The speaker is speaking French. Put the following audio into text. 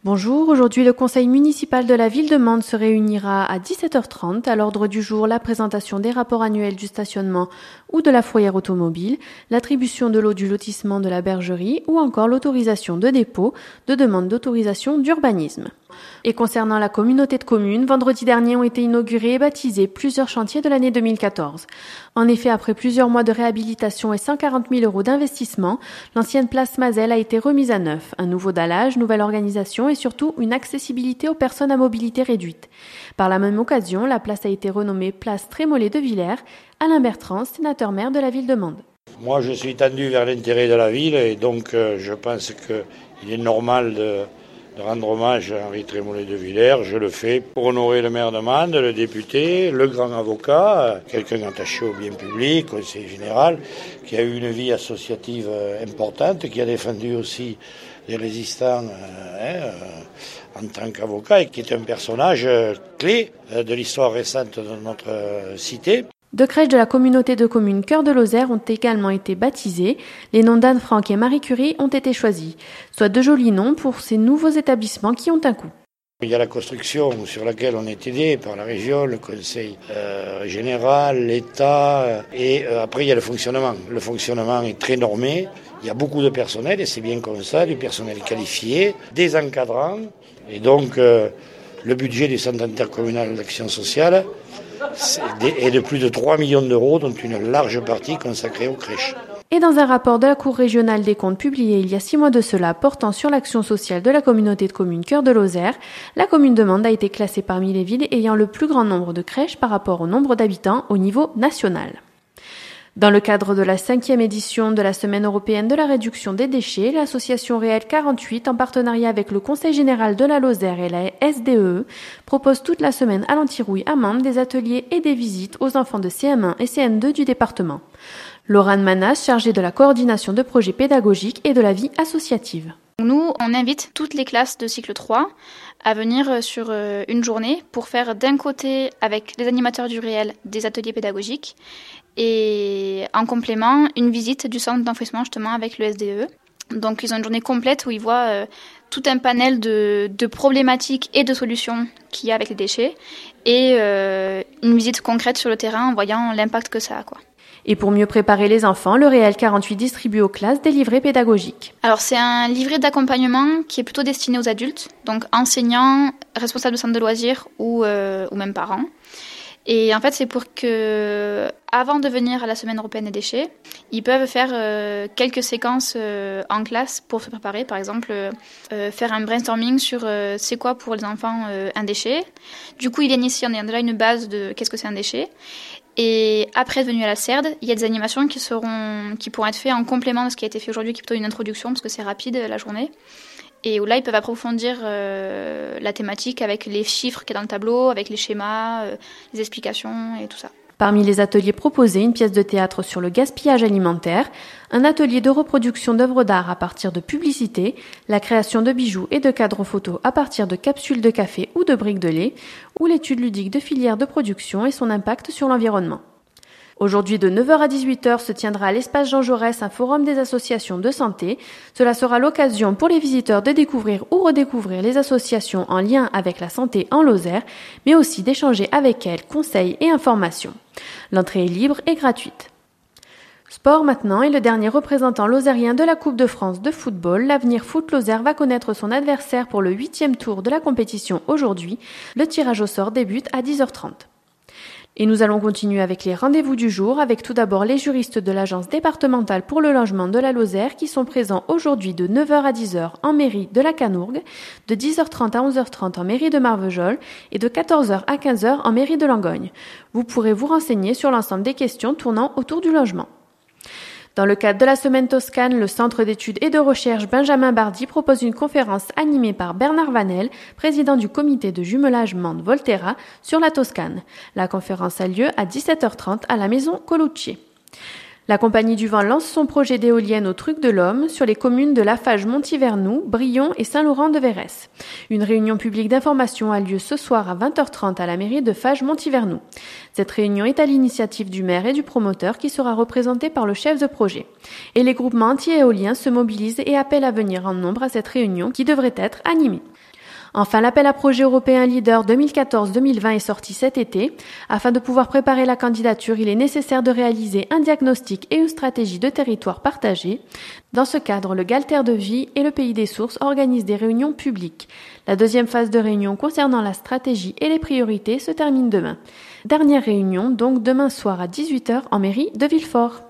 Bonjour, aujourd'hui le conseil municipal de la ville de Mende se réunira à 17h30. À l'ordre du jour, la présentation des rapports annuels du stationnement ou de la fourrière automobile, l'attribution de l'eau du lotissement de la bergerie ou encore l'autorisation de dépôt de demande d'autorisation d'urbanisme. Et concernant la communauté de communes, vendredi dernier ont été inaugurés et baptisés plusieurs chantiers de l'année 2014. En effet, après plusieurs mois de réhabilitation et 140 000 € d'investissement, l'ancienne place Mazel a été remise à neuf. Un nouveau dallage, nouvelle organisation et surtout une accessibilité aux personnes à mobilité réduite. Par la même occasion, la place a été renommée place Trémollet de Villers. Alain Bertrand, sénateur-maire de la ville de Mende. Moi, je suis tendu vers l'intérêt de la ville et donc je pense qu'il est normal de rendre hommage à Henri Trémollet de Villers. Je le fais pour honorer le maire de Mende, le député, le grand avocat, quelqu'un attaché au bien public, conseiller général, qui a eu une vie associative importante, qui a défendu aussi les résistants en tant qu'avocat et qui est un personnage clé de l'histoire récente de notre cité. Deux crèches de la communauté de communes Cœur de Lozère ont également été baptisées. Les noms d'Anne Frank et Marie Curie ont été choisis, soit de jolis noms pour ces nouveaux établissements qui ont un coût. Il y a la construction sur laquelle on est aidé par la région, le conseil général, l'État, et après il y a le fonctionnement. Le fonctionnement est très normé, il y a beaucoup de personnel et c'est bien comme ça, du personnel qualifié, des encadrants, et donc le budget du centre intercommunal d'action sociale est de plus de 3 millions d'euros, dont une large partie consacrée aux crèches. Et dans un rapport de la Cour régionale des comptes publié il y a 6 mois de cela portant sur l'action sociale de la communauté de communes Cœur de Lozère, la commune de Mende a été classée parmi les villes ayant le plus grand nombre de crèches par rapport au nombre d'habitants au niveau national. Dans le cadre de la 5e édition de la Semaine européenne de la réduction des déchets, l'association Réel 48, en partenariat avec le Conseil général de la Lozère et la SDE, propose toute la semaine à l'Antirouille à Mende des ateliers et des visites aux enfants de CM1 et CM2 du département. Laurane Manas, chargée de la coordination de projets pédagogiques et de la vie associative. Nous, on invite toutes les classes de cycle 3 à venir sur une journée pour faire d'un côté, avec les animateurs du Réel, des ateliers pédagogiques et en complément, une visite du centre d'enfouissement justement avec le SDE. Donc ils ont une journée complète où ils voient tout un panel de problématiques et de solutions qu'il y a avec les déchets et une visite concrète sur le terrain en voyant l'impact que ça a, quoi. Et pour mieux préparer les enfants, le Réel 48 distribue aux classes des livrets pédagogiques. Alors c'est un livret d'accompagnement qui est plutôt destiné aux adultes, donc enseignants, responsables de centres de loisirs ou même parents. Et en fait, c'est pour que, avant de venir à la Semaine européenne des déchets, ils peuvent faire quelques séquences en classe pour se préparer. Par exemple, faire un brainstorming sur c'est quoi pour les enfants un déchet. Du coup, ils viennent ici en ayant déjà une base de qu'est-ce que c'est un déchet. Et après, venu à la CERD, il y a des animations qui pourront être faites en complément de ce qui a été fait aujourd'hui, qui est plutôt une introduction, parce que c'est rapide la journée. Et où là, ils peuvent approfondir la thématique avec les chiffres qu'il y a dans le tableau, avec les schémas, les explications et tout ça. Parmi les ateliers proposés, une pièce de théâtre sur le gaspillage alimentaire, un atelier de reproduction d'œuvres d'art à partir de publicités, la création de bijoux et de cadres photos à partir de capsules de café ou de briques de lait, ou l'étude ludique de filière de production et son impact sur l'environnement. Aujourd'hui, de 9h à 18h, se tiendra à l'espace Jean Jaurès un forum des associations de santé. Cela sera l'occasion pour les visiteurs de découvrir ou redécouvrir les associations en lien avec la santé en Lozère, mais aussi d'échanger avec elles conseils et informations. L'entrée est libre et gratuite. Sport maintenant, et le dernier représentant lozérien de la Coupe de France de football, l'Avenir Foot Lozère va connaître son adversaire pour le 8e tour de la compétition aujourd'hui. Le tirage au sort débute à 10h30. Et nous allons continuer avec les rendez-vous du jour, avec tout d'abord les juristes de l'Agence départementale pour le logement de la Lozère qui sont présents aujourd'hui de 9h à 10h en mairie de la Canourgue, de 10h30 à 11h30 en mairie de Marvejols et de 14h à 15h en mairie de Langogne. Vous pourrez vous renseigner sur l'ensemble des questions tournant autour du logement. Dans le cadre de la Semaine Toscane, le Centre d'études et de recherche Benjamin Bardy propose une conférence animée par Bernard Vanel, président du comité de jumelage Mende-Volterra, sur la Toscane. La conférence a lieu à 17h30 à la maison Colucci. La Compagnie du Vent lance son projet d'éolienne au Truc de l'Homme sur les communes de Laffage-Montivernoux, Brion et Saint-Laurent-de-Vérès. Une réunion publique d'information a lieu ce soir à 20h30 à la mairie de Fage-Montivernoux. Cette réunion est à l'initiative du maire et du promoteur qui sera représenté par le chef de projet. Et les groupements anti-éoliens se mobilisent et appellent à venir en nombre à cette réunion qui devrait être animée. Enfin, l'appel à projet européen Leader 2014-2020 est sorti cet été. Afin de pouvoir préparer la candidature, il est nécessaire de réaliser un diagnostic et une stratégie de territoire partagée. Dans ce cadre, le Galter de Vie et le Pays des Sources organisent des réunions publiques. La deuxième phase de réunion concernant la stratégie et les priorités se termine demain. Dernière réunion, donc demain soir à 18h en mairie de Villefort.